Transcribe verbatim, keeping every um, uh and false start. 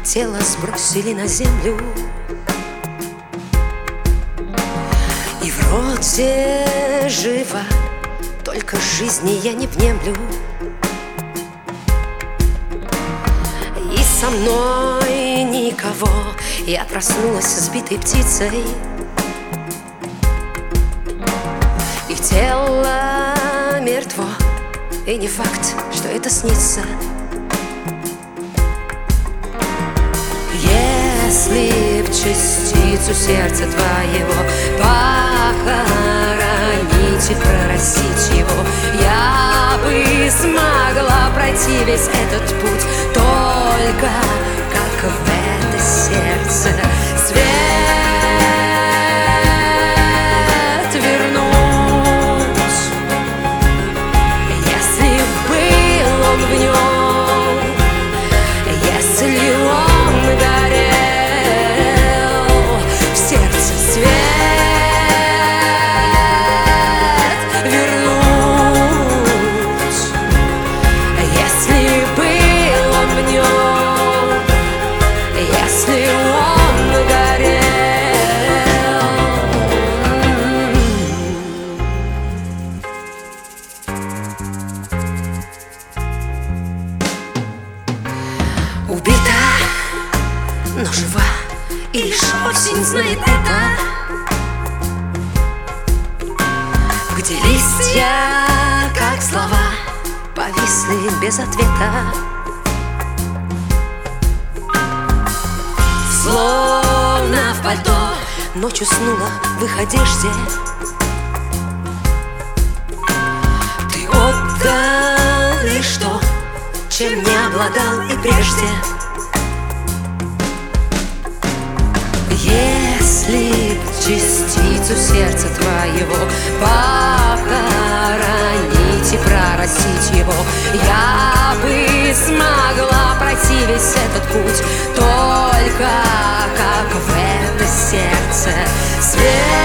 тело сбросили на землю, и вроде живо, только жизни я не внемлю. И со мной никого, я проснулась сбитой птицей, и тело мертво, и не факт, что это снится. Если б частицу сердца твоего похоронить и прорастить его, я бы смогла пройти весь этот путь, только как в это сердце свет вернуть. Если был он в нем, если он горел в сердце, свет вернуть. Если был он в нем, если он горел. Убита, но жива, и лишь осень знает это, где листья, как слова, повисли без ответа. Словно в пальто ночь уснула в их одежде. Ты отдал лишь то, чем не обладал и прежде. Если б частицу сердца твоего похоронить и прорастить его, я бы смогла пройти весь этот путь, только как в это сердце свет